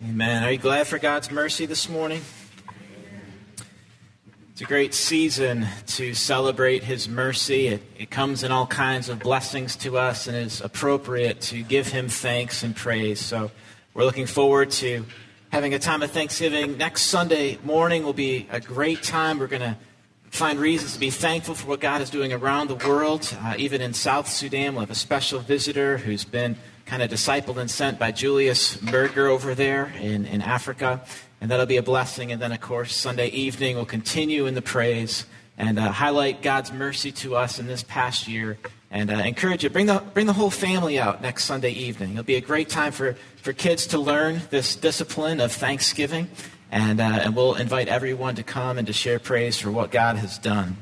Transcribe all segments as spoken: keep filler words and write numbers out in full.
Amen. Are you glad for God's mercy this morning? It's a great season to celebrate His mercy. It, it comes in all kinds of blessings to us and is appropriate to give Him thanks and praise. So we're looking forward to having a time of Thanksgiving. Next Sunday morning will be a great time. We're going to find reasons to be thankful for what God is doing around the world. Uh, even in South Sudan, we'll have a special visitor who's been kind of discipled and sent by Julius Berger over there in, in Africa. And that'll be a blessing. And then, of course, Sunday evening we'll continue in the praise and uh, highlight God's mercy to us in this past year. And uh, encourage you, bring the bring the whole family out next Sunday evening. It'll be a great time for, for kids to learn this discipline of Thanksgiving. And, uh, and we'll invite everyone to come and to share praise for what God has done.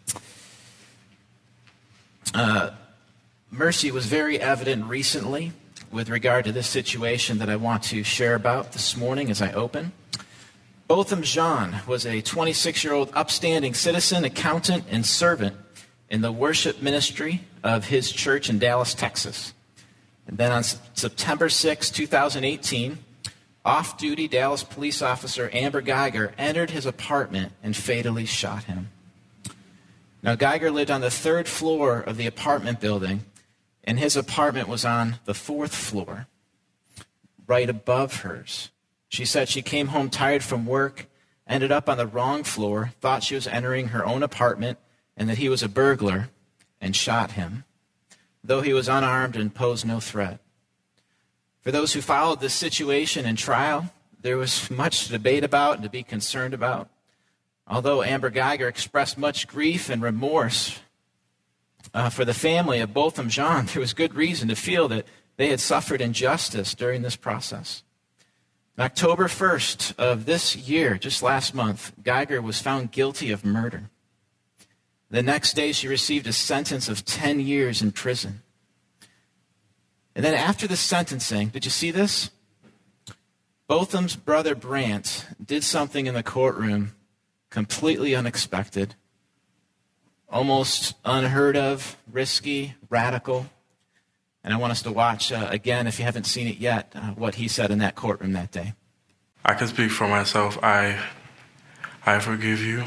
Uh, mercy was very evident recently with regard to this situation that I want to share about this morning as I open. Botham Jean was a twenty-six-year-old upstanding citizen, accountant, and servant in the worship ministry of his church in Dallas, Texas. And then on September sixth, twenty eighteen, off-duty Dallas police officer Amber Geiger entered his apartment and fatally shot him. Now, Geiger lived on the third floor of the apartment building, and his apartment was on the fourth floor, right above hers. She said she came home tired from work, ended up on the wrong floor, thought she was entering her own apartment, and that he was a burglar, and shot him, though he was unarmed and posed no threat. For those who followed this situation and trial, there was much to debate about and to be concerned about. Although Amber Geiger expressed much grief and remorse uh, for the family of Botham Jean, there was good reason to feel that they had suffered injustice during this process. On October first of this year, just last month, Geiger was found guilty of murder. The next day, she received a sentence of ten years in prison. And then after the sentencing, did you see this? Botham's brother Brant did something in the courtroom completely unexpected, almost unheard of, risky, radical. And I want us to watch, uh, again, if you haven't seen it yet, uh, what he said in that courtroom that day. I can speak for myself. I, I forgive you.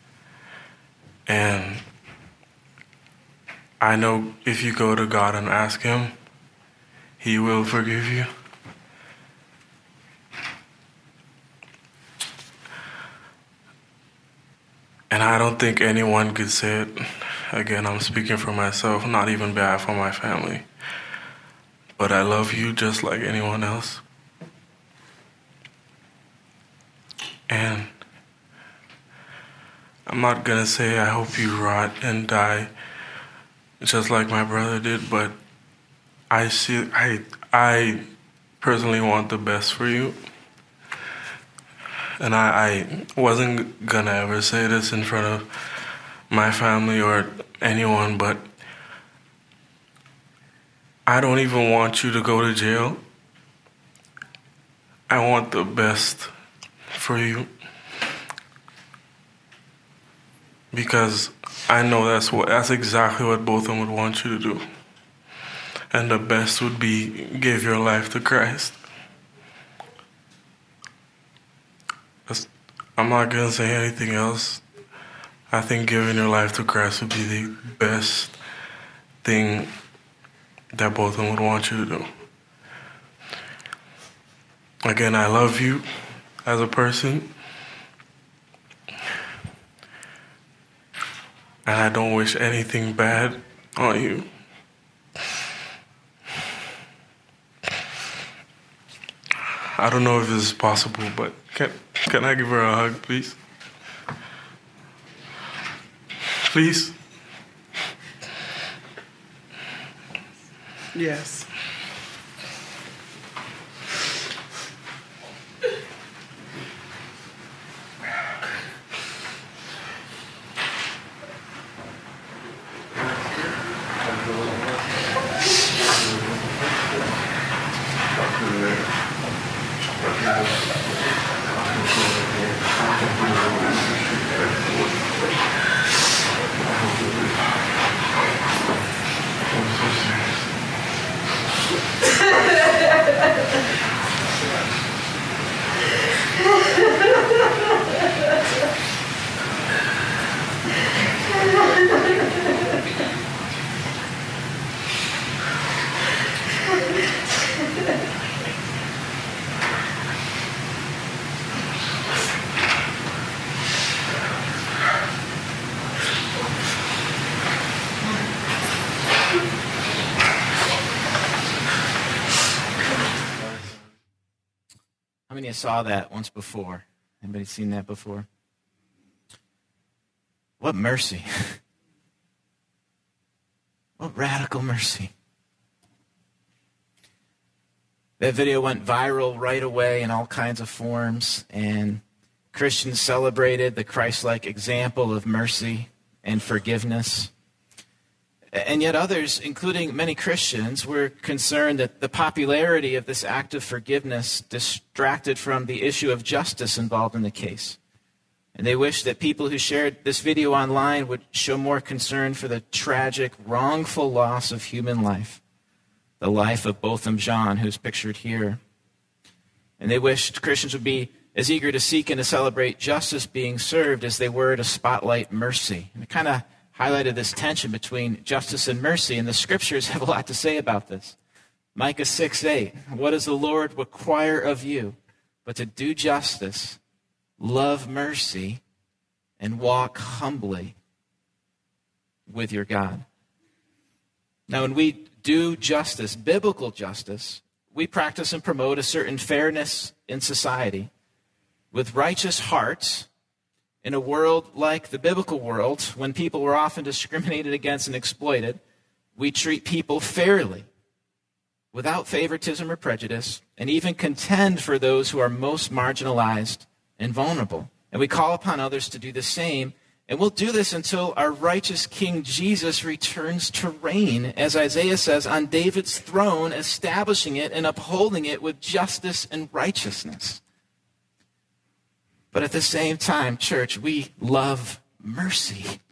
And I know if you go to God and ask Him, He will forgive you. And I don't think anyone could say it. Again, I'm speaking for myself, not even bad for my family. But I love you just like anyone else. And I'm not gonna say I hope you rot and die just like my brother did, but I see I I personally want the best for you. And I, I wasn't gonna ever say this in front of my family or anyone, but I don't even want you to go to jail. I want the best for you. Because I know that's what that's exactly what both of them would want you to do. And the best would be give your life to Christ. I'm not going to say anything else. I think giving your life to Christ would be the best thing that both of them would want you to do. Again, I love you as a person. And I don't wish anything bad on you. I don't know if this is possible, but can can I give her a hug, please? Please? Yes. How many of you saw that once before? Anybody seen that before? What mercy. What radical mercy. That video went viral right away in all kinds of forms, and Christians celebrated the Christ-like example of mercy and forgiveness. And yet others, including many Christians, were concerned that the popularity of this act of forgiveness distracted from the issue of justice involved in the case. And they wished that people who shared this video online would show more concern for the tragic, wrongful loss of human life, the life of Botham Jean, who's pictured here. And they wished Christians would be as eager to seek and to celebrate justice being served as they were to spotlight mercy. And it kind of highlighted this tension between justice and mercy, and the scriptures have a lot to say about this. Micah six eight, what does the Lord require of you but to do justice, love mercy, and walk humbly with your God? Now, when we do justice, biblical justice, we practice and promote a certain fairness in society. With righteous hearts, in a world like the biblical world, when people were often discriminated against and exploited, we treat people fairly, without favoritism or prejudice, and even contend for those who are most marginalized and vulnerable. And we call upon others to do the same, and we'll do this until our righteous King Jesus returns to reign, as Isaiah says, on David's throne, establishing it and upholding it with justice and righteousness. But at the same time, church, we love mercy.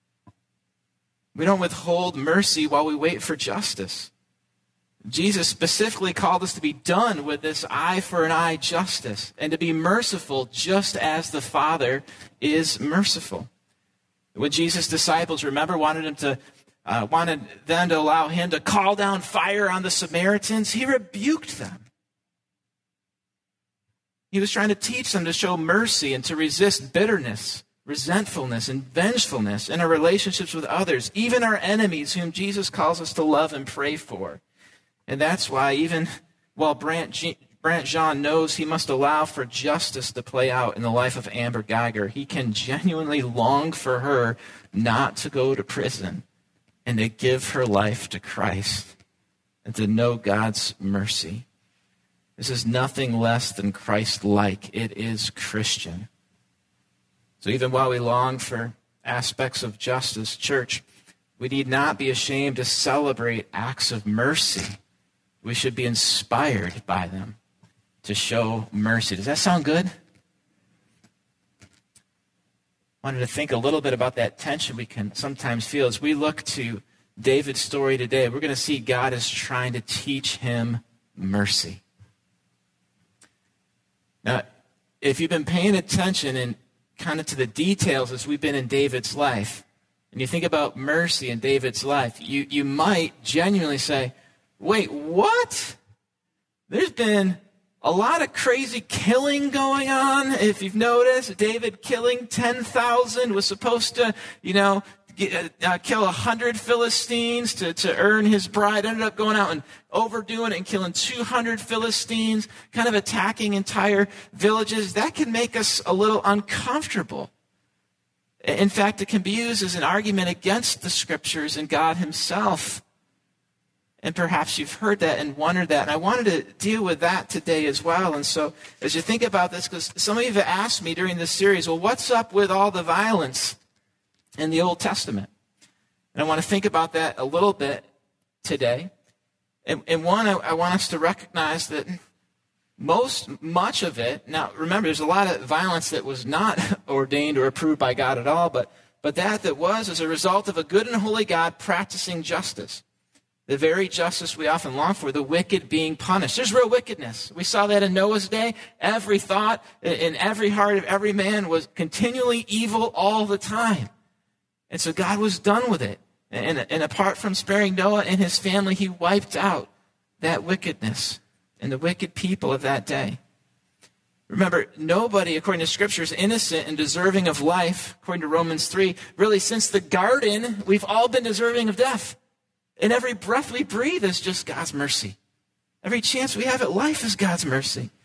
We don't withhold mercy while we wait for justice. Jesus specifically called us to be done with this eye for an eye justice and to be merciful just as the Father is merciful. When Jesus' disciples, remember, wanted him to uh, wanted them to allow him to call down fire on the Samaritans, he rebuked them. He was trying to teach them to show mercy and to resist bitterness, resentfulness, and vengefulness in our relationships with others, even our enemies whom Jesus calls us to love and pray for. And that's why even while Brant, G- Brant Jean knows he must allow for justice to play out in the life of Amber Geiger, he can genuinely long for her not to go to prison and to give her life to Christ and to know God's mercy. This is nothing less than Christ-like. It is Christian. So even while we long for aspects of justice, church, we need not be ashamed to celebrate acts of mercy. We should be inspired by them to show mercy. Does that sound good? I wanted to think a little bit about that tension we can sometimes feel as we look to David's story today. We're going to see God is trying to teach him mercy. Now, if you've been paying attention and kind of to the details as we've been in David's life, and you think about mercy in David's life, you, you might genuinely say, wait, what? There's been a lot of crazy killing going on. If you've noticed, David killing ten thousand was supposed to, you know, get, uh, kill one hundred Philistines to, to earn his bride. Ended up going out and overdoing it and killing two hundred Philistines, kind of attacking entire villages. That can make us a little uncomfortable. In fact, it can be used as an argument against the scriptures and God himself. And perhaps you've heard that and wondered that. And I wanted to deal with that today as well. And so as you think about this, because some of you have asked me during this series, well, what's up with all the violence in the Old Testament? And I want to think about that a little bit today. And, and one, I, I want us to recognize that most, much of it, now remember, there's a lot of violence that was not ordained or approved by God at all, but, but that that was as a result of a good and holy God practicing justice. The very justice we often long for, the wicked being punished. There's real wickedness. We saw that in Noah's day. Every thought in every heart of every man was continually evil all the time. And so God was done with it. And, and apart from sparing Noah and his family, he wiped out that wickedness and the wicked people of that day. Remember, nobody, according to Scripture, is innocent and deserving of life, according to Romans three. Really, since the garden, we've all been deserving of death. And every breath we breathe is just God's mercy. Every chance we have at life is God's mercy.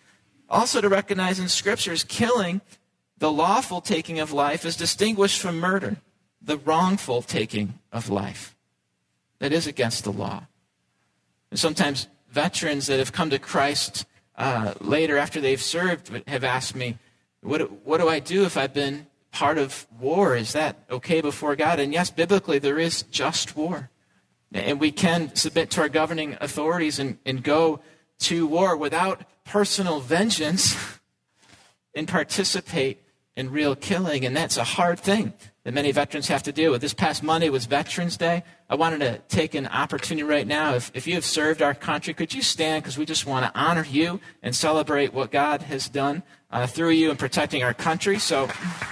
Also to recognize in Scriptures, killing, the lawful taking of life, is distinguished from murder, the wrongful taking of life. That is against the law. And sometimes veterans that have come to Christ uh, later after they've served have asked me, what, what do I do if I've been part of war? Is that okay before God? And yes, biblically, there is just war. And we can submit to our governing authorities and, and go to war without personal vengeance and participate in real killing. And that's a hard thing that many veterans have to deal with. This past Monday was Veterans Day. I wanted to take an opportunity right now. If, if you have served our country, could you stand? Because we just want to honor you and celebrate what God has done uh, through you in protecting our country. So...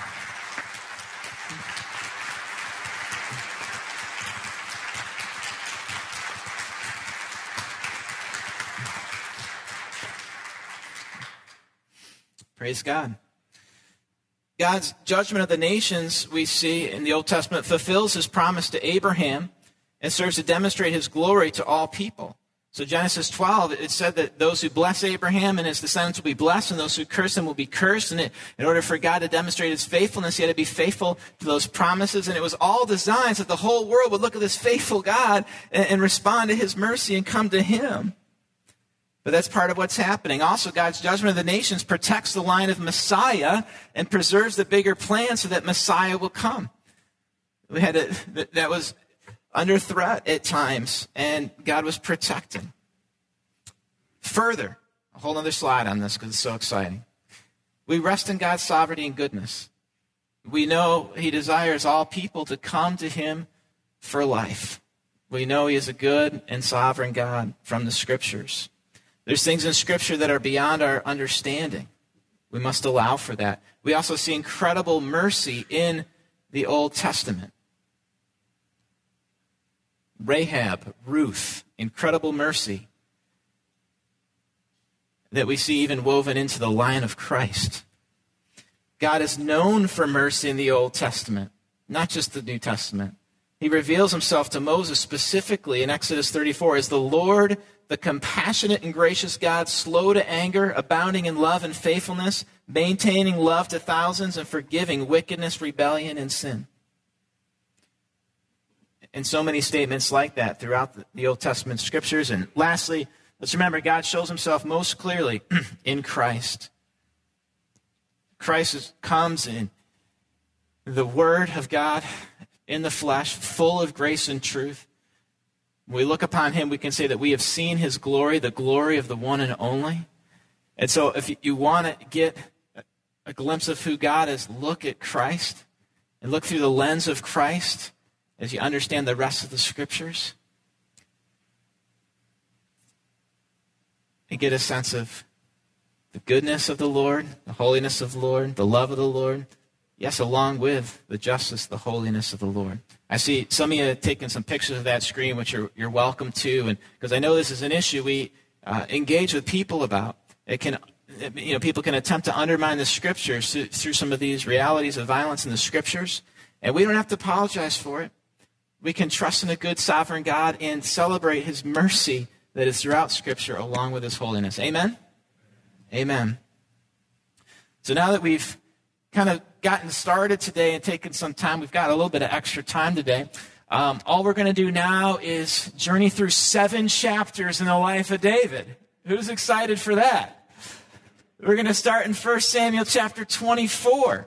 Praise God. God's judgment of the nations, we see in the Old Testament, fulfills his promise to Abraham and serves to demonstrate his glory to all people. So Genesis twelve, it said that those who bless Abraham and his descendants will be blessed, and those who curse him will be cursed. And it, in order for God to demonstrate his faithfulness, he had to be faithful to those promises. And it was all designed so that the whole world would look at this faithful God and, and respond to his mercy and come to him. But that's part of what's happening. Also, God's judgment of the nations protects the line of Messiah and preserves the bigger plan so that Messiah will come. We had a, that was under threat at times, and God was protecting. Further, a whole other slide on this because it's so exciting. We rest in God's sovereignty and goodness. We know he desires all people to come to him for life. We know he is a good and sovereign God from the Scriptures. There's things in Scripture that are beyond our understanding. We must allow for that. We also see incredible mercy in the Old Testament. Rahab, Ruth, incredible mercy that we see even woven into the line of Christ. God is known for mercy in the Old Testament, not just the New Testament. He reveals himself to Moses specifically in Exodus thirty-four as the Lord, the compassionate and gracious God, slow to anger, abounding in love and faithfulness, maintaining love to thousands, and forgiving wickedness, rebellion, and sin. And so many statements like that throughout the Old Testament Scriptures. And lastly, let's remember, God shows himself most clearly in Christ. Christ is, comes in the Word of God in the flesh, full of grace and truth. When we look upon him, we can say that we have seen his glory, the glory of the one and only. And so if you want to get a glimpse of who God is, look at Christ and look through the lens of Christ as you understand the rest of the Scriptures. And get a sense of the goodness of the Lord, the holiness of the Lord, the love of the Lord. Yes, along with the justice, the holiness of the Lord. I see some of you have taken some pictures of that screen, which you're, you're welcome to, and because I know this is an issue we uh, engage with people about. It can, you know, people can attempt to undermine the Scriptures through, through some of these realities of violence in the Scriptures, and we don't have to apologize for it. We can trust in a good, sovereign God and celebrate his mercy that is throughout Scripture, along with his holiness. Amen? Amen. So now that we've kind of gotten started today and taken some time, we've got a little bit of extra time today. Um, all we're going to do now is journey through seven chapters in the life of David. Who's excited for that? We're going to start in First Samuel chapter twenty-four.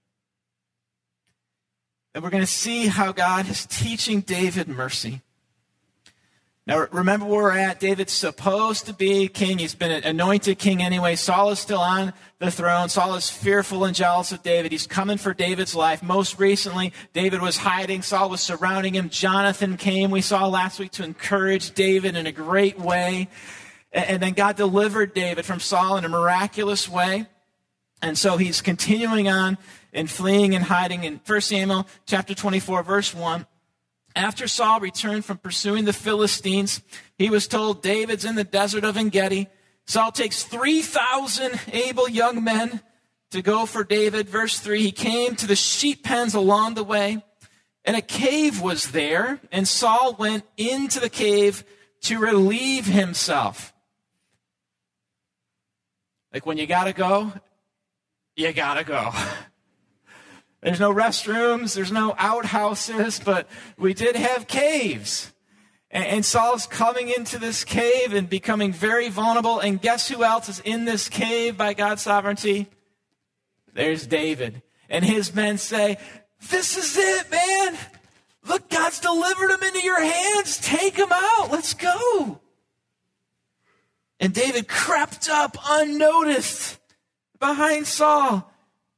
And we're going to see how God is teaching David mercy. Now, remember where we're at. David's supposed to be king. He's been an anointed king anyway. Saul is still on the throne. Saul is fearful and jealous of David. He's coming for David's life. Most recently, David was hiding. Saul was surrounding him. Jonathan came, we saw last week, to encourage David in a great way. And then God delivered David from Saul in a miraculous way. And so he's continuing on and fleeing and hiding. In First Samuel chapter twenty-four, verse one, after Saul returned from pursuing the Philistines, he was told, David's in the desert of En-Gedi. Saul takes three thousand able young men to go for David. Verse three, he came to the sheep pens along the way, and a cave was there, and Saul went into the cave to relieve himself. Like when you got to go, you got to go. There's no restrooms, there's no outhouses, but we did have caves. And, and Saul's coming into this cave and becoming very vulnerable. And guess who else is in this cave by God's sovereignty? There's David. And his men say, this is it, man. Look, God's delivered him into your hands. Take him out. Let's go. And David crept up unnoticed behind Saul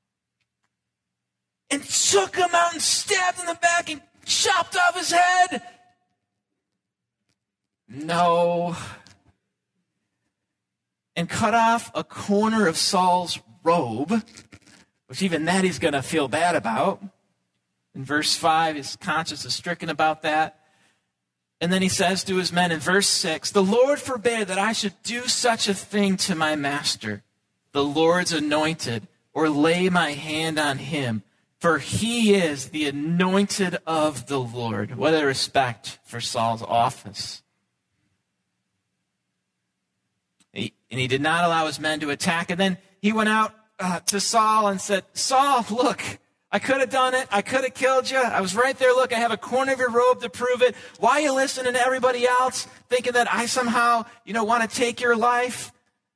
and took him out and stabbed in the back and chopped off his head. No. And cut off a corner of Saul's robe, which even that he's going to feel bad about. In verse five, his conscience is stricken about that. And then he says to his men in verse six, the Lord forbid that I should do such a thing to my master, the Lord's anointed, or lay my hand on him, for he is the anointed of the Lord. What a respect for Saul's office. He, and he did not allow his men to attack. And then he went out uh, to Saul and said, Saul, look, I could have done it. I could have killed you. I was right there. Look, I have a corner of your robe to prove it. Why are you listening to everybody else, thinking that I somehow, you know, want to take your life?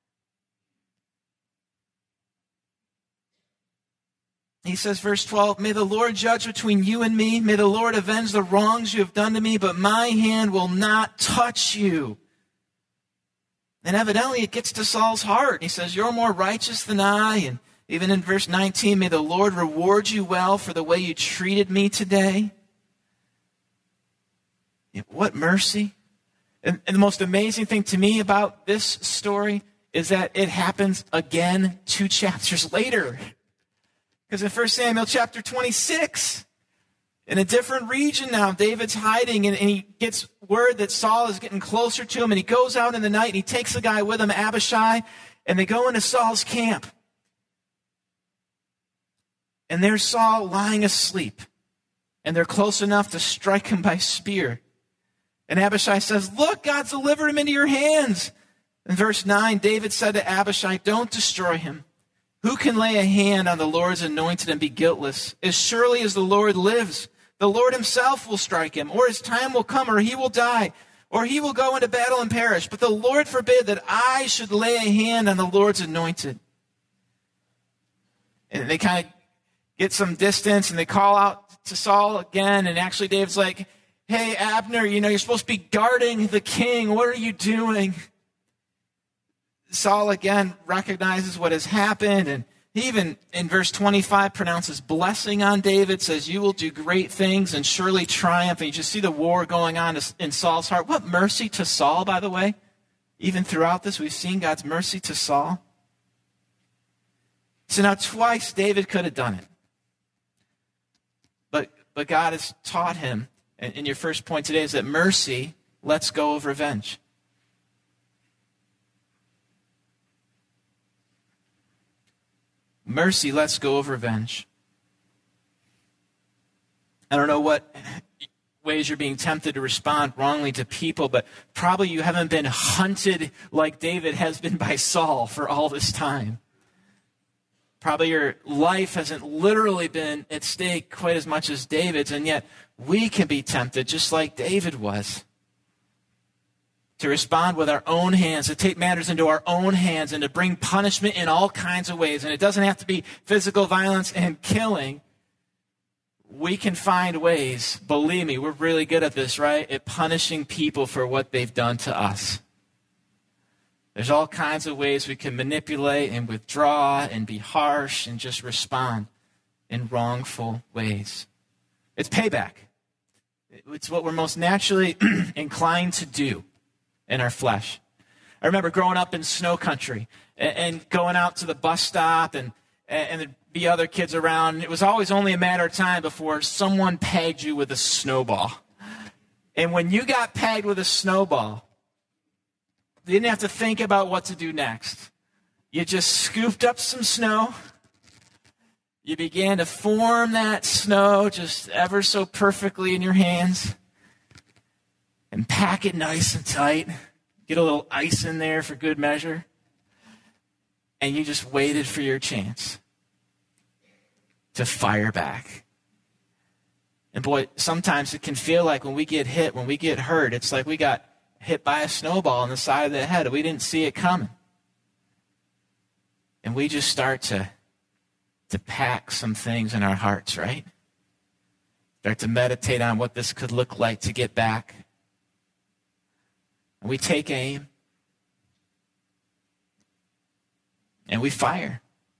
He says, verse twelve, may the Lord judge between you and me. May the Lord avenge the wrongs you have done to me, but my hand will not touch you. And evidently it gets to Saul's heart. He says, you're more righteous than I. And even in verse nineteen, may the Lord reward you well for the way you treated me today. What mercy. And, and the most amazing thing to me about this story is that it happens again two chapters later. Because in First Samuel chapter twenty-six, in a different region now, David's hiding and, and he gets word that Saul is getting closer to him, and he goes out in the night and he takes a guy with him, Abishai, and they go into Saul's camp. And there's Saul lying asleep, and they're close enough to strike him by spear. And Abishai says, look, God's delivered him into your hands. In verse nine, David said to Abishai, don't destroy him. Who can lay a hand on the Lord's anointed and be guiltless? As surely as the Lord lives, the Lord himself will strike him, or his time will come, or he will die, or he will go into battle and perish. But the Lord forbid that I should lay a hand on the Lord's anointed. And they kind of get some distance, and they call out to Saul again, and actually David's like, hey, Abner, you know, you're supposed to be guarding the king. What are you doing? Saul again recognizes what has happened, and he even in verse twenty-five pronounces blessing on David, says, you will do great things and surely triumph. And you just see the war going on in Saul's heart. What mercy to Saul, by the way. Even throughout this, we've seen God's mercy to Saul. So now twice David could have done it. But, but God has taught him, and, and your first point today is that mercy lets go of revenge. Mercy lets go of revenge. I don't know what ways you're being tempted to respond wrongly to people, but probably you haven't been hunted like David has been by Saul for all this time. Probably your life hasn't literally been at stake quite as much as David's, and yet we can be tempted just like David was. To respond with our own hands, to take matters into our own hands, and to bring punishment in all kinds of ways. And it doesn't have to be physical violence and killing. We can find ways, believe me, we're really good at this, right? At punishing people for what they've done to us. There's all kinds of ways we can manipulate and withdraw and be harsh and just respond in wrongful ways. It's payback. It's what we're most naturally inclined to do in our flesh. I remember growing up in snow country and, and going out to the bus stop, and, and there'd be other kids around. It was always only a matter of time before someone pegged you with a snowball. And when you got pegged with a snowball, you didn't have to think about what to do next. You just scooped up some snow. You began to form that snow just ever so perfectly in your hands. And pack it nice and tight. Get a little ice in there for good measure. and you just waited for your chance to fire back. And boy, sometimes it can feel like when we get hit, when we get hurt, it's like we got hit by a snowball on the side of the head. We didn't see it coming. And we just start to, to pack some things in our hearts, right? Start to meditate on what this could look like to get back. And we take aim. And we fire.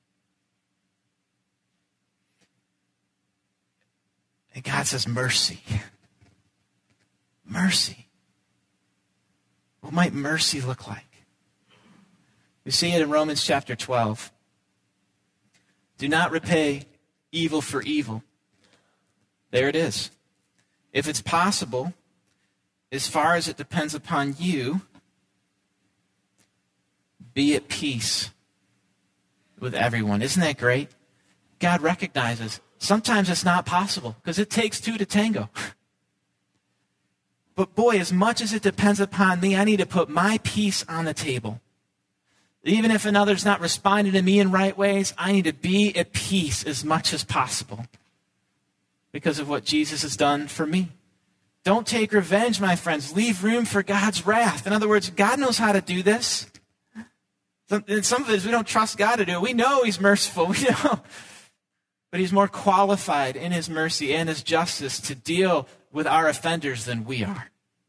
And God says, mercy. Mercy. What might mercy look like? We see it in Romans chapter twelve. Do not repay evil for evil. There it is. If it's possible, as far as it depends upon you, be at peace with everyone. Isn't that great? God recognizes sometimes it's not possible because it takes two to tango. But boy, as much as it depends upon me, I need to put my peace on the table. Even if another's not responding to me in right ways, I need to be at peace as much as possible because of what Jesus has done for me. Don't take revenge, my friends. Leave room for God's wrath. In other words, God knows how to do this. And some of it is we don't trust God to do it. We know he's merciful. We know. But he's more qualified in his mercy and his justice to deal with our offenders than we are.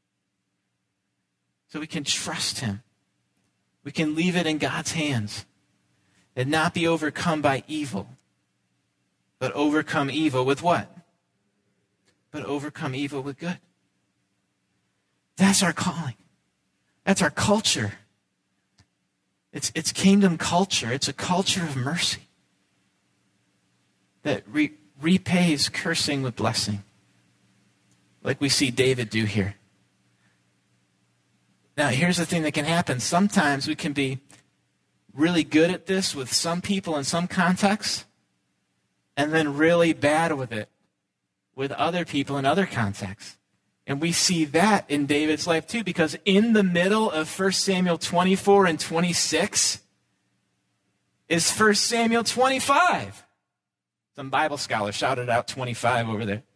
So we can trust him. We can leave it in God's hands and not be overcome by evil, but overcome evil with what? But overcome evil with good. That's our calling. That's our culture. It's, it's kingdom culture. It's a culture of mercy that re- repays cursing with blessing, like we see David do here. Now, here's the thing that can happen. Sometimes we can be really good at this with some people in some contexts, and then really bad with it with other people in other contexts. And we see that in David's life too, because in the middle of First Samuel twenty-four and twenty-six is First Samuel twenty-five. Some Bible scholars shouted out twenty-five over there.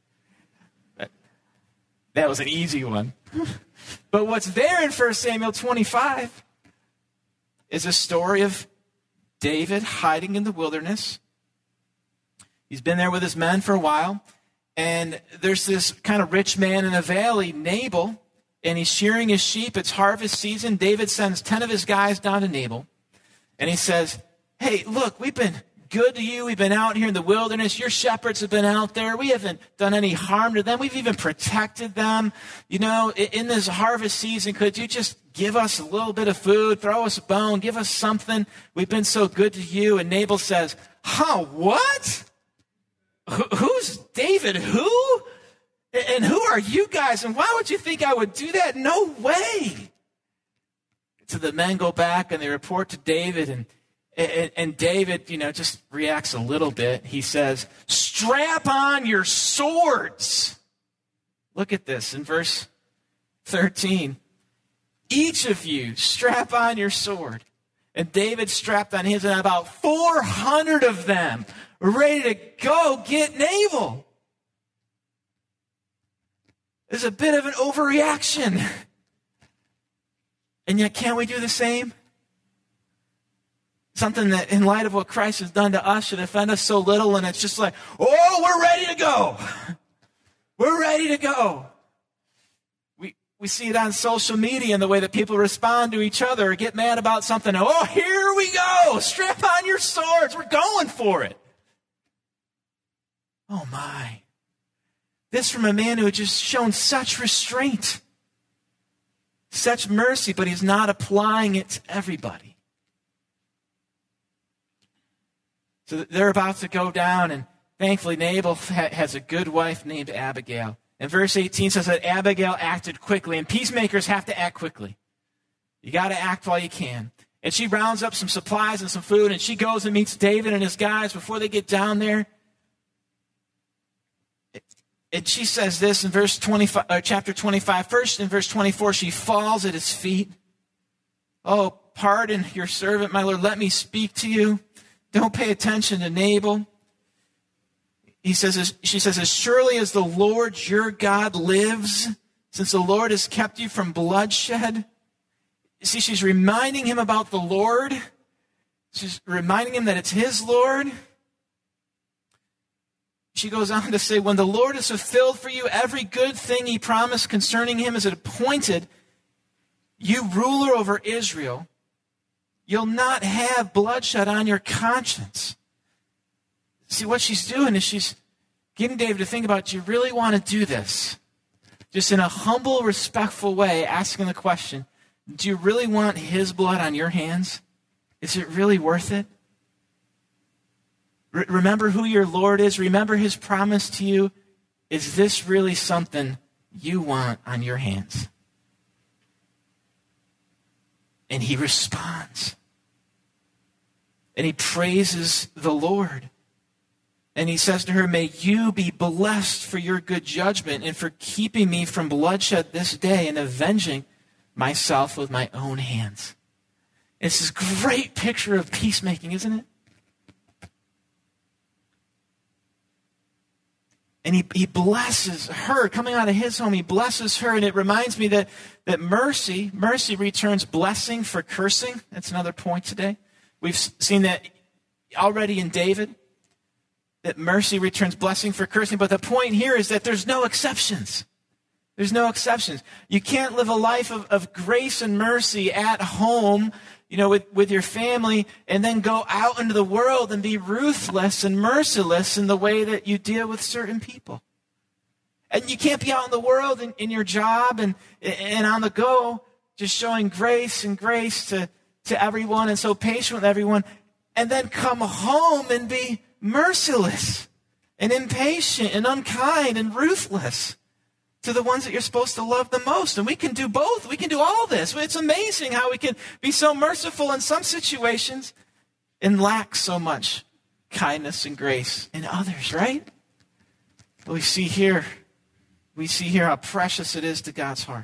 That was an easy one. But what's there in First Samuel twenty-five is a story of David hiding in the wilderness. He's been there with his men for a while. And there's this kind of rich man in a valley, Nabal, and he's shearing his sheep. It's harvest season. David sends ten of his guys down to Nabal. And he says, hey, look, we've been good to you. We've been out here in the wilderness. Your shepherds have been out there. We haven't done any harm to them. We've even protected them. You know, in this harvest season, could you just give us a little bit of food, throw us a bone, give us something? We've been so good to you. And Nabal says, huh, what? Who's David? Who? And who are you guys? And why would you think I would do that? No way. So the men go back and they report to David, and And, and David, you know, just reacts a little bit. He says, strap on your swords. Look at this in verse thirteen. Each of you strap on your sword. And David strapped on his, and about four hundred of them were ready to go get Nabal. There's a bit of an overreaction. And yet, can't we do the same? Something that, in light of what Christ has done to us, should offend us so little, and it's just like, oh, we're ready to go. We're ready to go. We we see it on social media in the way that people respond to each other or get mad about something. Oh, here we go. Strap on your swords. We're going for it. Oh, my. This from a man who had just shown such restraint, such mercy, but he's not applying it to everybody. So they're about to go down, and thankfully Nabal has a good wife named Abigail. And verse eighteen says that Abigail acted quickly, and peacemakers have to act quickly. You got to act while you can. And she rounds up some supplies and some food, and she goes and meets David and his guys before they get down there. And she says this in verse twenty-five, uh, chapter twenty-five. First, in verse twenty-four, she falls at his feet. Oh, pardon your servant, my Lord. Let me speak to you. Don't pay attention to Nabal. He says, she says, as surely as the Lord your God lives, since the Lord has kept you from bloodshed. See, she's reminding him about the Lord. She's reminding him that it's his Lord. She goes on to say, when the Lord has fulfilled for you every good thing he promised concerning him as it appointed you ruler over Israel, you'll not have bloodshed on your conscience. See, what she's doing is she's getting David to think about, do you really want to do this? Just in a humble, respectful way, asking the question, do you really want his blood on your hands? Is it really worth it? Re- remember who your Lord is. Remember his promise to you. Is this really something you want on your hands? And he responds. And he praises the Lord. And he says to her, may you be blessed for your good judgment and for keeping me from bloodshed this day and avenging myself with my own hands. It's this great picture of peacemaking, isn't it? And he, he blesses her, coming out of his home, he blesses her. And it reminds me that, that mercy, mercy returns blessing for cursing. That's another point today. We've seen that already in David, that mercy returns blessing for cursing. But the point here is that there's no exceptions. There's no exceptions. You can't live a life of, of grace and mercy at home, you know, with, with your family, and then go out into the world and be ruthless and merciless in the way that you deal with certain people. And you can't be out in the world in, in your job and, and on the go, just showing grace and grace to, to everyone and so patient with everyone, and then come home and be merciless and impatient and unkind and ruthless to the ones that you're supposed to love the most. And we can do both. We can do all this. It's amazing how we can be so merciful in some situations and lack so much kindness and grace in others, right? But we see here, we see here how precious it is to God's heart.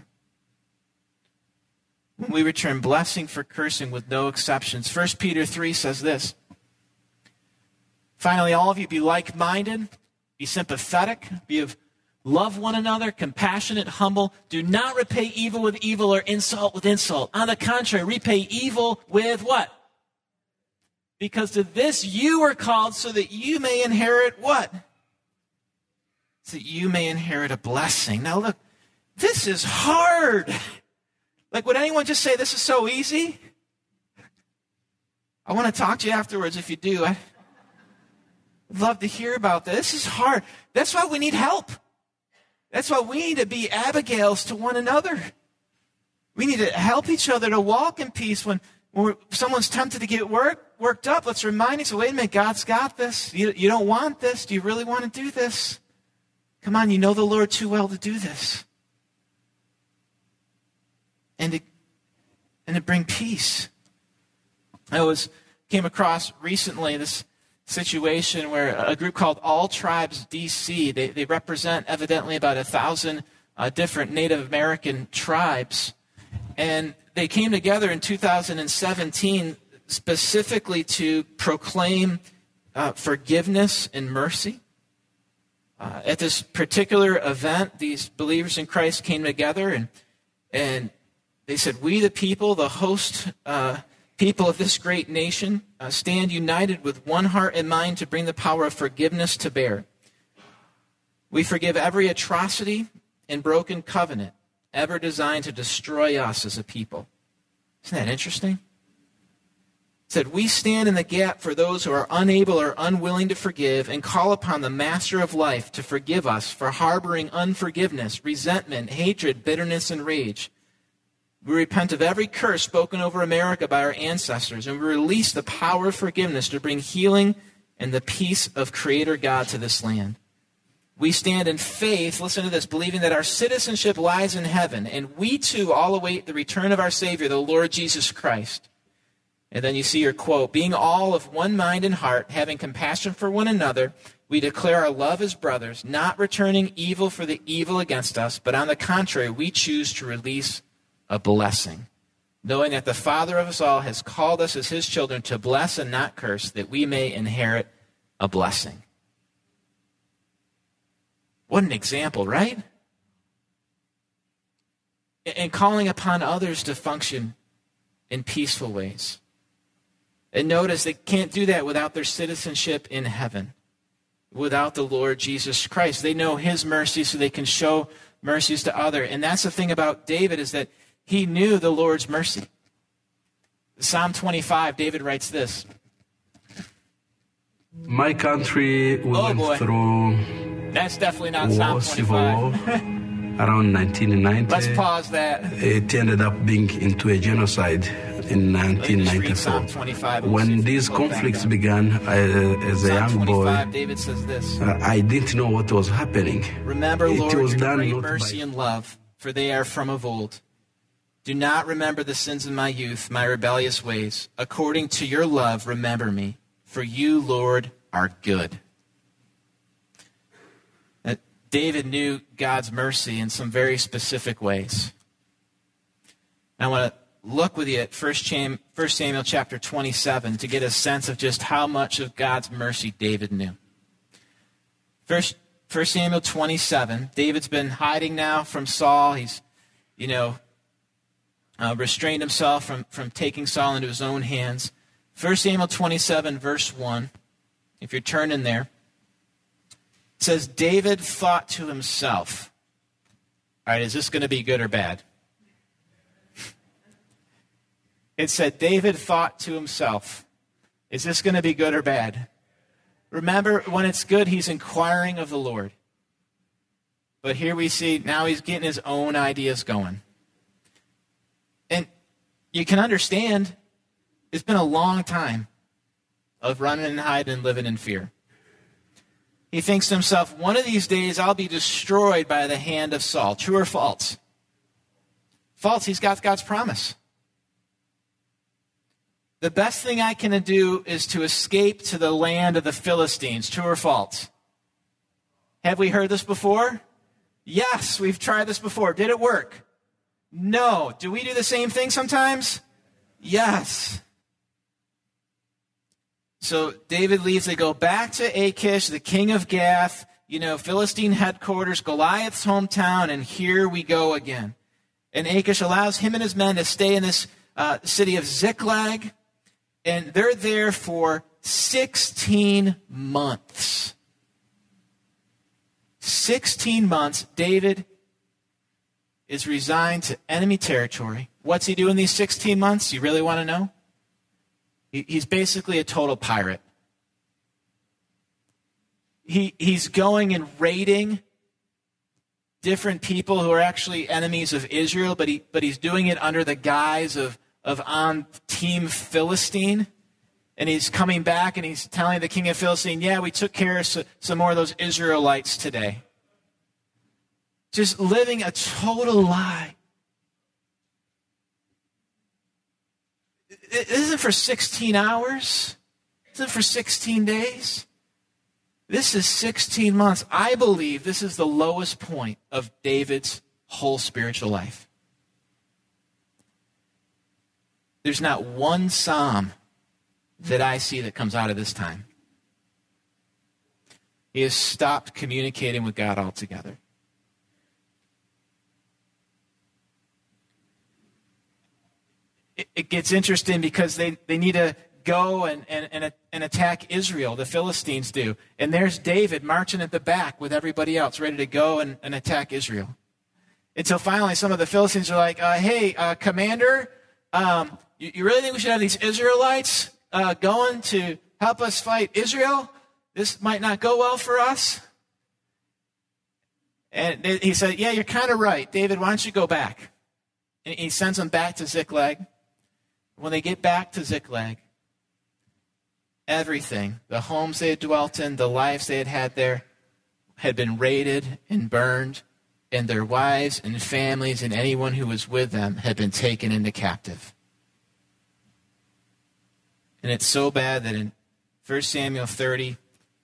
When we return blessing for cursing with no exceptions. First Peter three says this. Finally, all of you be like-minded, be sympathetic, be of love one another, compassionate, humble. Do not repay evil with evil or insult with insult. On the contrary, repay evil with what? Because to this you were called so that you may inherit what? So that you may inherit a blessing. Now look, this is hard. Like, would anyone just say this is so easy? I want to talk to you afterwards if you do. I'd love to hear about this. This is hard. That's why we need help. That's why we need to be Abigails to one another. We need to help each other to walk in peace when, when someone's tempted to get work, worked up. Let's remind each other, wait a minute, God's got this. You, you don't want this. Do you really want to do this? Come on, you know the Lord too well to do this. And to, and to bring peace. I was came across recently this situation where a group called All Tribes D C, they, they represent evidently about a thousand uh, different Native American tribes. And they came together in two thousand seventeen specifically to proclaim uh, forgiveness and mercy. Uh, at this particular event, these believers in Christ came together and, and they said, we the people, the host uh people of this great nation, uh, stand united with one heart and mind to bring the power of forgiveness to bear. We forgive every atrocity and broken covenant ever designed to destroy us as a people. Isn't that interesting? It said, we stand in the gap for those who are unable or unwilling to forgive and call upon the Master of life to forgive us for harboring unforgiveness, resentment, hatred, bitterness, and rage. We repent of every curse spoken over America by our ancestors, and we release the power of forgiveness to bring healing and the peace of Creator God to this land. We stand in faith, listen to this, believing that our citizenship lies in heaven, and we too all await the return of our Savior, the Lord Jesus Christ. And then you see your quote, being all of one mind and heart, having compassion for one another, we declare our love as brothers, not returning evil for the evil against us, but on the contrary, we choose to release a blessing. knowing that the Father of us all has called us as his children to bless and not curse, that we may inherit a blessing. What an example, right? And calling upon others to function in peaceful ways. And notice they can't do that without their citizenship in heaven, without the Lord Jesus Christ. They know his mercy so they can show mercies to others. And that's the thing about David, is that he knew the Lord's mercy. Psalm twenty-five, David writes this. My country went oh through That's definitely not war, Psalm civil war, twenty-five. around nineteen ninety. Let's pause that. It ended up being into a genocide in nineteen ninety-four. Psalm twenty-five. We'll when these conflicts began, I, uh, as a Psalm young boy, twenty-five, David says this. uh, I didn't know what was happening. Remember, It Lord, was your done great not mercy by- and love, for they are from of old. Do not remember the sins of my youth, my rebellious ways. According to your love, remember me, for you, Lord, are good. Uh, David knew God's mercy in some very specific ways. I want to look with you at First Samuel chapter twenty-seven to get a sense of just how much of God's mercy David knew. First, First Samuel twenty-seven, David's been hiding now from Saul. He's, you know, uh, restrained himself from, from taking Saul into his own hands. First Samuel twenty-seven, verse one, if you're turning there, it says, David thought to himself, all right, is this going to be good or bad? It said, David thought to himself, is this going to be good or bad? Remember, when it's good, he's inquiring of the Lord. But here we see, now he's getting his own ideas going. And you can understand, it's been a long time of running and hiding and living in fear. He thinks to himself, one of these days I'll be destroyed by the hand of Saul. True or false? False. He's got God's promise. The best thing I can do is to escape to the land of the Philistines. True or false? Have we heard this before? Yes, we've tried this before. Did it work? No. Do we do the same thing sometimes? Yes. So David leaves. They go back to Achish, the king of Gath, you know, Philistine headquarters, Goliath's hometown, and here we go again. And Achish allows him and his men to stay in this uh, city of Ziklag, and they're there for sixteen months. sixteen months, David is resigned to enemy territory. What's he doing these sixteen months? You really want to know? He's basically a total pirate. He, he's going and raiding different people who are actually enemies of Israel, but he but he's doing it under the guise of, of on Team Philistine. And he's coming back and he's telling the king of Philistine, yeah, we took care of some more of those Israelites today. Just living a total lie. It isn't for sixteen hours. It isn't for sixteen days. This is sixteen months. I believe this is the lowest point of David's whole spiritual life. There's not one psalm that I see that comes out of this time. He has stopped communicating with God altogether. It, it gets interesting because they, they need to go and, and, and, and attack Israel, the Philistines do. And there's David marching at the back with everybody else, ready to go and, and attack Israel. Until finally some of the Philistines are like, uh, hey, uh, commander, um, you, you really think we should have these Israelites uh, going to help us fight Israel? This might not go well for us. And he said, yeah, you're kind of right. David, why don't you go back? And he sends them back to Ziklag. When they get back to Ziklag, everything, the homes they had dwelt in, the lives they had had there, had been raided and burned, and their wives and families and anyone who was with them had been taken into captive. And it's so bad that in First Samuel thirty,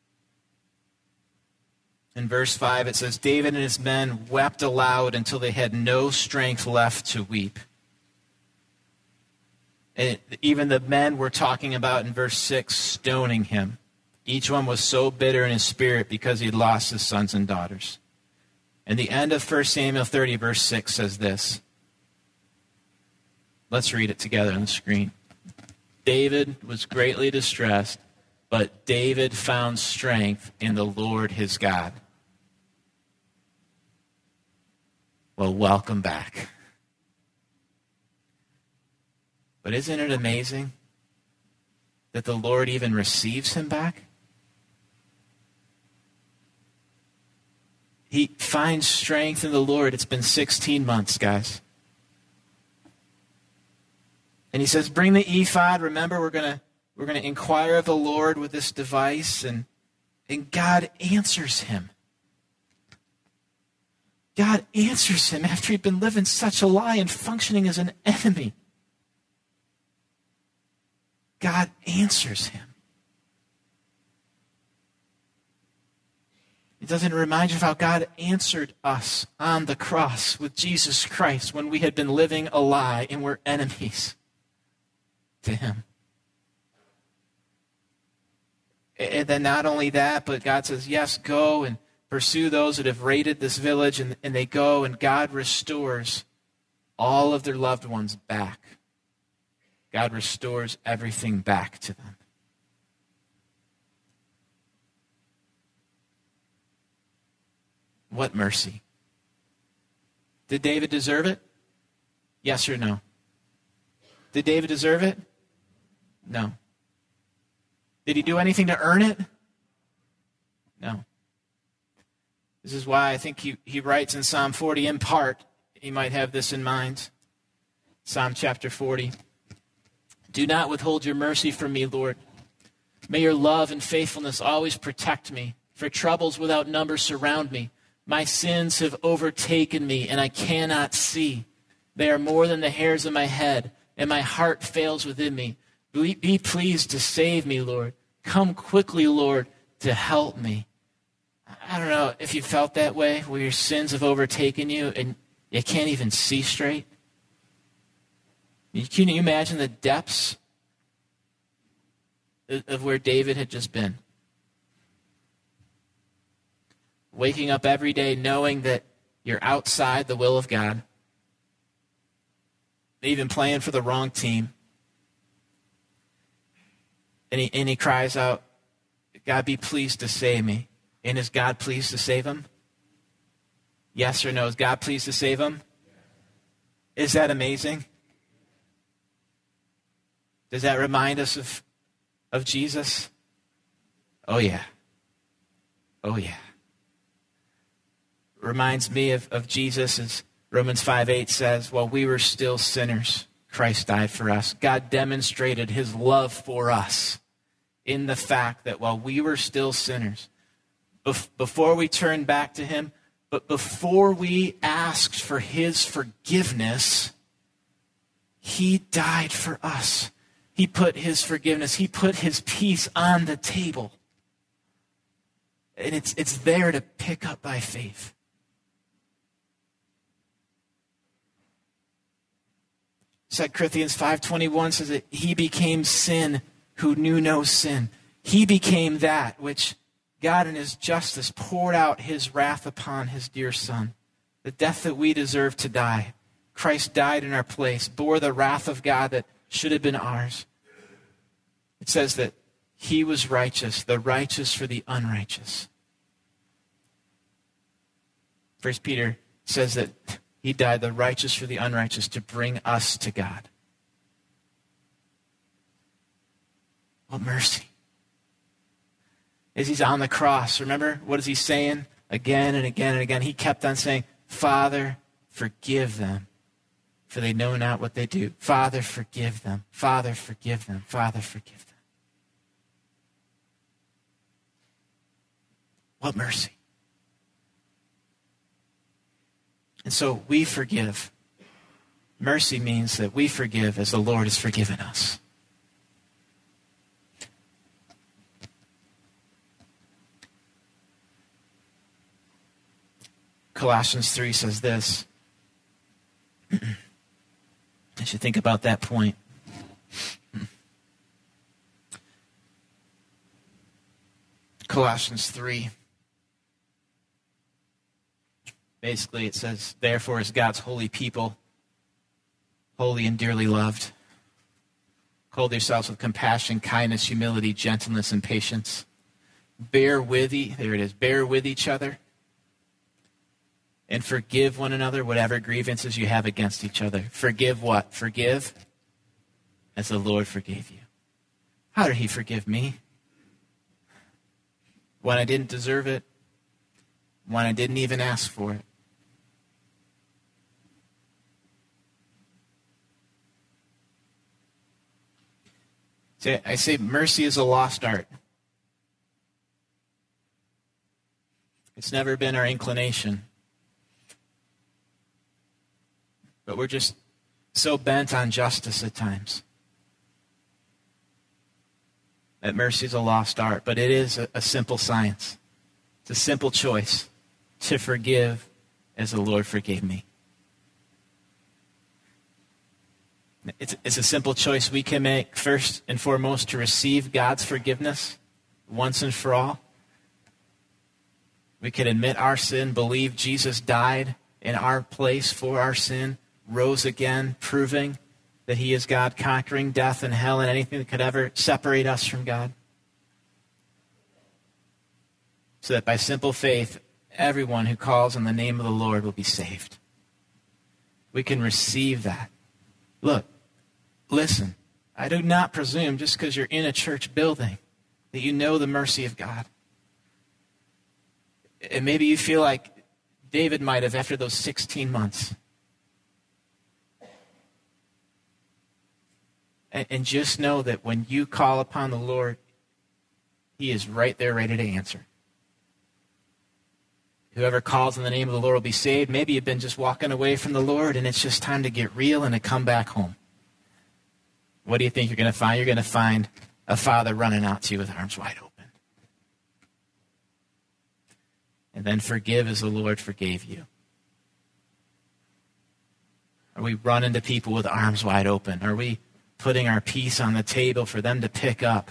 in verse five, it says, David and his men wept aloud until they had no strength left to weep. And even the men we're talking about in verse six, stoning him. Each one was so bitter in his spirit because he'd lost his sons and daughters. And the end of First Samuel thirty, verse six says this. Let's read it together on the screen. David was greatly distressed, but David found strength in the Lord his God. Well, welcome back. But isn't it amazing that the Lord even receives him back? He finds strength in the Lord. It's been sixteen months, guys. And he says, bring the ephod. Remember, we're going to we're going to inquire of the Lord with this device. And, and God answers him. God answers him after he'd been living such a lie and functioning as an enemy. God answers him. It doesn't remind you of how God answered us on the cross with Jesus Christ when we had been living a lie and were enemies to him. And then not only that, but God says, yes, go and pursue those that have raided this village. And, and they go, and God restores all of their loved ones back. God restores everything back to them. What mercy. Did David deserve it? Yes or no? Did David deserve it? No. Did he do anything to earn it? No. This is why I think he, he writes in Psalm forty, in part, he might have this in mind. Psalm chapter forty. Do not withhold your mercy from me, Lord. May your love and faithfulness always protect me, for troubles without number surround me. My sins have overtaken me, and I cannot see. They are more than the hairs of my head, and my heart fails within me. Be, be pleased to save me, Lord. Come quickly, Lord, to help me. I don't know if you felt that way, where your sins have overtaken you, and you can't even see straight. Can you imagine the depths of where David had just been? Waking up every day knowing that you're outside the will of God. Even playing for the wrong team. And he, and he cries out, God, be pleased to save me. And is God pleased to save him? Yes or no? Is God pleased to save him? Is that amazing? Does that remind us of, of Jesus? Oh, yeah. Oh, yeah. Reminds me of, of Jesus, as Romans five eight says, while we were still sinners, Christ died for us. God demonstrated his love for us in the fact that while we were still sinners, bef- before we turned back to him, but before we asked for his forgiveness, he died for us. He put his forgiveness, he put his peace on the table. And it's, it's there to pick up by faith. Second Corinthians five twenty-one says that he became sin who knew no sin. He became that which God in his justice poured out his wrath upon his dear son. The death that we deserve to die. Christ died in our place, bore the wrath of God that should have been ours. It says that he was righteous, the righteous for the unrighteous. First Peter says that he died, the righteous for the unrighteous, to bring us to God. What mercy. As he's on the cross, remember, what is he saying? Again and again and again. He kept on saying, Father, forgive them, for they know not what they do. Father, forgive them. Father, forgive them. Father, forgive them. What mercy. And so we forgive. Mercy means that we forgive as the Lord has forgiven us. Colossians three says this. As you think about that point, Colossians three. Basically, it says, therefore, as God's holy people, holy and dearly loved, clothe yourselves with compassion, kindness, humility, gentleness, and patience. Bear with e- there it is, bear with each other, and forgive one another whatever grievances you have against each other. Forgive what? Forgive as the Lord forgave you. How did he forgive me? When I didn't deserve it, when I didn't even ask for it. I say mercy is a lost art. It's never been our inclination. But we're just so bent on justice at times that mercy is a lost art. But it is a, a simple science. It's a simple choice to forgive as the Lord forgave me. It's, it's a simple choice we can make, first and foremost, to receive God's forgiveness once and for all. We can admit our sin, believe Jesus died in our place for our sin, rose again, proving that he is God, conquering death and hell and anything that could ever separate us from God. So that by simple faith, everyone who calls on the name of the Lord will be saved. We can receive that. Look, listen, I do not presume just because you're in a church building that you know the mercy of God. And maybe you feel like David might have after those sixteen months. And, and just know that when you call upon the Lord, he is right there ready to answer. Whoever calls in the name of the Lord will be saved. Maybe you've been just walking away from the Lord and it's just time to get real and to come back home. What do you think you're going to find? You're going to find a father running out to you with arms wide open. And then forgive as the Lord forgave you. Are we running to people with arms wide open? Are we putting our peace on the table for them to pick up?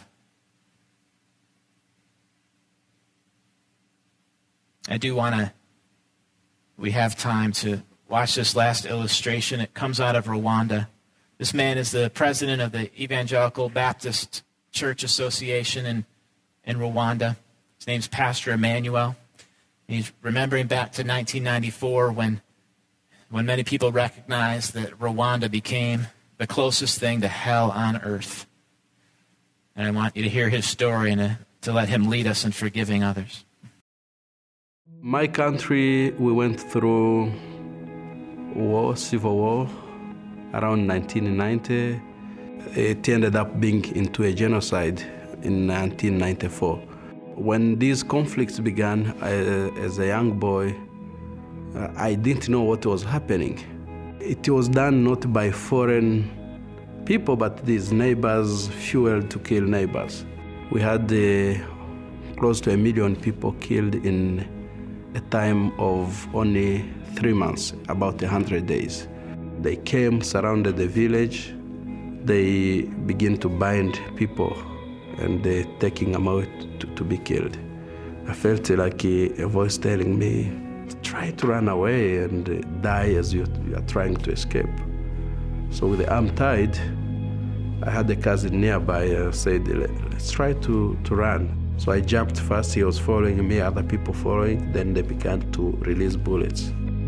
I do want to, we have time to watch this last illustration. It comes out of Rwanda. This man is the president of the Evangelical Baptist Church Association in, in Rwanda. His name's Pastor Emmanuel. And he's remembering back to nineteen ninety-four when, when many people recognized that Rwanda became the closest thing to hell on earth. And I want you to hear his story and to, to let him lead us in forgiving others. My country, we went through war, civil war, around nineteen ninety. It ended up being into a genocide in nineteen ninety-four. When these conflicts began, I, as a young boy, uh, I didn't know what was happening. It was done not by foreign people, but these neighbors fueled to kill neighbors. We had uh, close to a million people killed in a time of only three months, about a hundred days. They came, surrounded the village. They began to bind people and they taking them out to, to be killed. I felt like a, a voice telling me, try to run away and die as you, you are trying to escape. So with the arm tied, I had a cousin nearby uh, said, let's try to, to run. So I jumped first, he was following me, other people following, then they began to release bullets.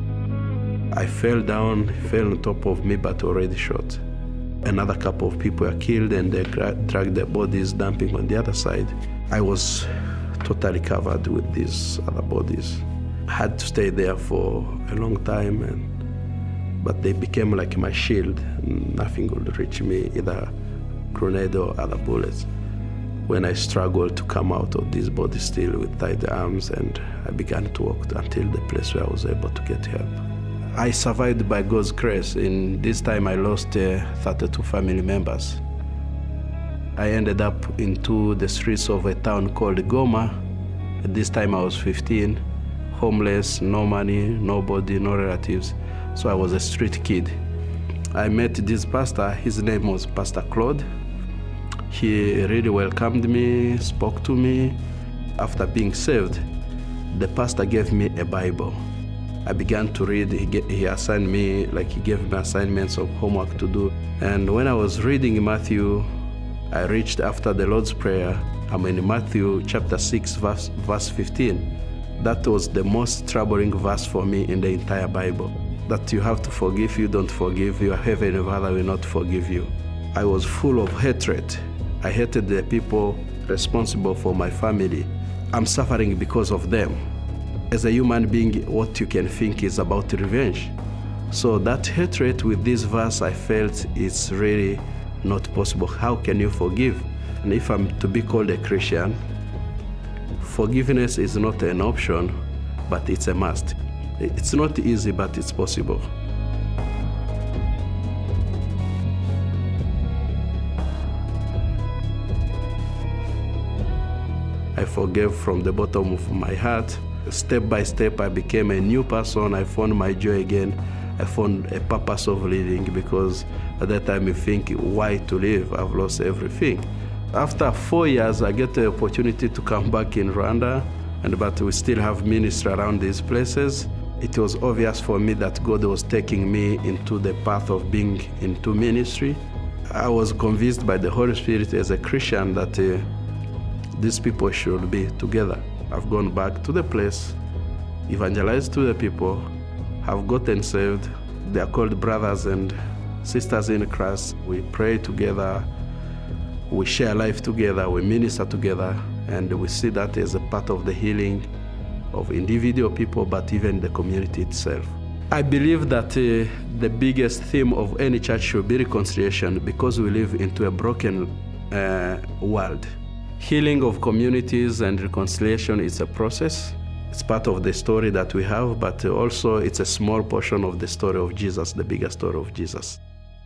I fell down, he fell on top of me, but already shot. Another couple of people were killed and they dragged their bodies, dumping on the other side. I was totally covered with these other bodies. I had to stay there for a long time, and, but they became like my shield. Nothing would reach me, either grenade or other bullets. When I struggled to come out of this body still with tied arms, and I began to walk until the place where I was able to get help. I survived by God's grace. In this time I lost uh, thirty-two family members. I ended up into the streets of a town called Goma. At this time I was fifteen, homeless, no money, nobody, no relatives. So I was a street kid. I met this pastor, his name was Pastor Claude. He really welcomed me, spoke to me. After being saved, the pastor gave me a Bible. I began to read. He, get, he assigned me, like he gave me assignments of homework to do. And when I was reading Matthew, I reached after the Lord's Prayer. I'm in Matthew chapter six, verse, verse fifteen. That was the most troubling verse for me in the entire Bible. That you have to forgive, you don't forgive, your heavenly Father will not forgive you. I was full of hatred. I hated the people responsible for my family. I'm suffering because of them. As a human being, what you can think is about revenge. So that hatred with this verse, I felt it's really not possible. How can you forgive? And if I'm to be called a Christian, forgiveness is not an option, but it's a must. It's not easy, but it's possible. I forgave from the bottom of my heart. Step by step, I became a new person. I found my joy again. I found a purpose of living, because at that time you think, why to live? I've lost everything. After four years, I get the opportunity to come back in Rwanda, and but we still have ministry around these places. It was obvious for me that God was taking me into the path of being into ministry. I was convinced by the Holy Spirit as a Christian that uh, these people should be together. I've gone back to the place, evangelized to the people, have gotten saved. They are called brothers and sisters in Christ. We pray together, we share life together, we minister together, and we see that as a part of the healing of individual people, but even the community itself. I believe that uh, the biggest theme of any church should be reconciliation, because we live into a broken uh, world. Healing of communities and reconciliation is a process. It's part of the story that we have, but also it's a small portion of the story of Jesus, the bigger story of Jesus.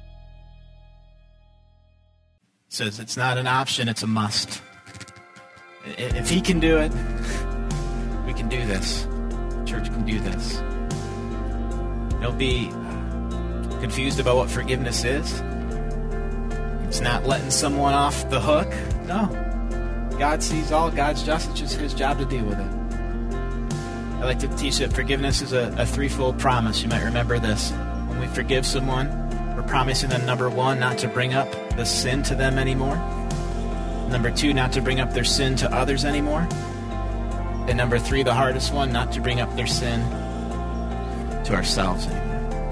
It says it's not an option, it's a must. If he can do it, we can do this. Church can do this. Don't be confused about what forgiveness is. It's not letting someone off the hook. No. God sees all. God's just. It's just his job to deal with it. I like to teach that forgiveness is a, a threefold promise. You might remember this. When we forgive someone, we're promising them, number one, not to bring up the sin to them anymore. Number two, not to bring up their sin to others anymore. And number three, the hardest one, not to bring up their sin to ourselves anymore.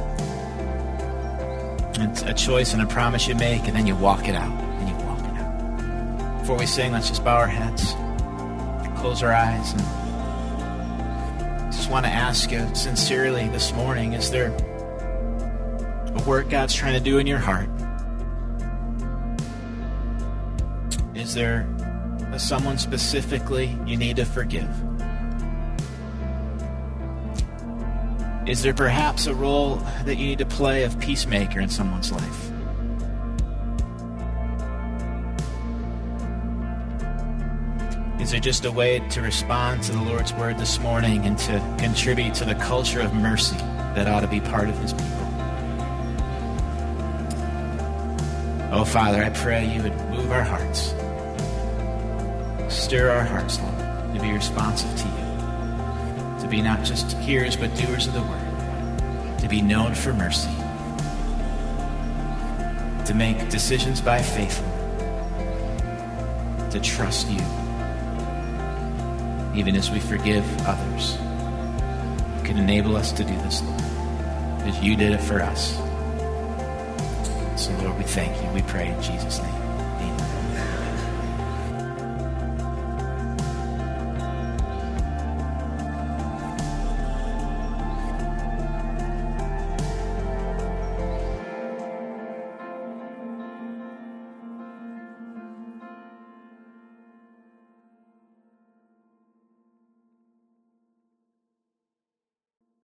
It's a choice and a promise you make, and then you walk it out. And you walk it out. Before we sing, let's just bow our heads, close our eyes, and just want to ask you sincerely this morning, is there a work God's trying to do in your heart? Is there someone specifically you need to forgive? Is there perhaps a role that you need to play of peacemaker in someone's life? Is there just a way to respond to the Lord's word this morning and to contribute to the culture of mercy that ought to be part of his people? Oh, Father, I pray you would move our hearts. Stir our hearts, Lord, to be responsive to you. To be not just hearers, but doers of the word. To be known for mercy. To make decisions by faith, Lord. To trust you. Even as we forgive others. You can enable us to do this, Lord. Because you did it for us. So, Lord, we thank you. We pray in Jesus' name.